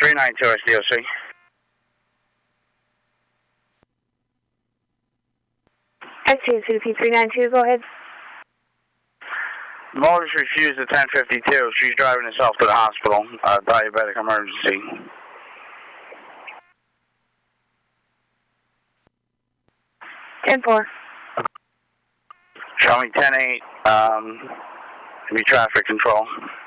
392 SDOC. STCP 392, go ahead. Motorist refused at 1052. She's driving herself to the hospital. Diabetic emergency. Ten-4. Show me 10-8. Be traffic control.